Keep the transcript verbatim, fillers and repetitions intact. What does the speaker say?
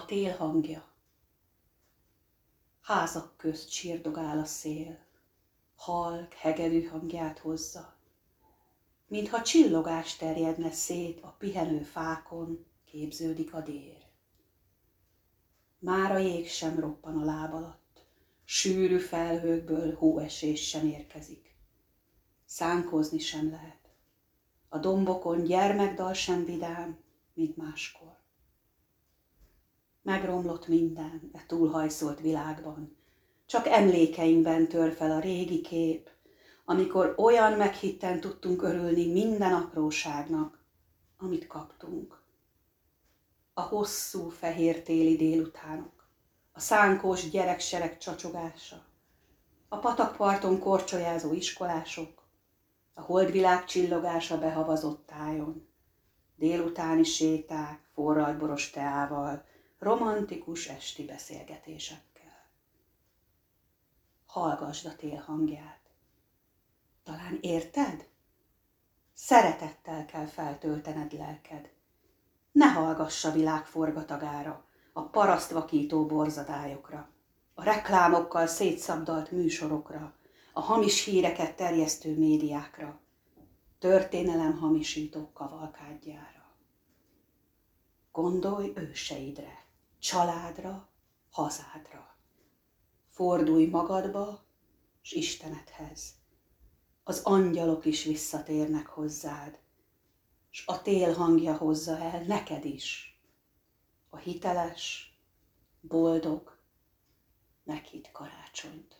tél hangja. Házak közt sírdogál a szél, halk, hegedű hangját hozza, mintha csillogás terjedne szét a pihenő fákon, képződik a dér. Már a jég sem roppan a láb alatt, sűrű felhőkből hóesés sem érkezik. Szánkozni sem lehet, a dombokon gyermekdal sem vidám, mint máskor. Megromlott minden e túlhajszolt világban, csak emlékeinkben tör fel a régi kép, amikor olyan meghitten tudtunk örülni minden apróságnak, amit kaptunk. A hosszú fehér téli délutánok, a szánkós gyereksereg csacsogása, a patakparton korcsolyázó iskolások, a holdvilág csillogása behavazott tájon, délutáni séták, forraltboros teával, romantikus esti beszélgetésekkel. Hallgasd a tél hangját. Talán érted? Szeretettel kell feltöltened lelked. Ne hallgass a világ forgatagára, a parasztvakító borzadályokra, a reklámokkal szétszabdalt műsorokra, a hamis híreket terjesztő médiákra, történelem hamisítók kavalkádjára. Gondolj őseidre, családra, hazádra. Fordulj magadba s Istenedhez. Az angyalok is visszatérnek hozzád, s a tél hangja hozza el neked is a hiteles, boldog, meghitt karácsonyt.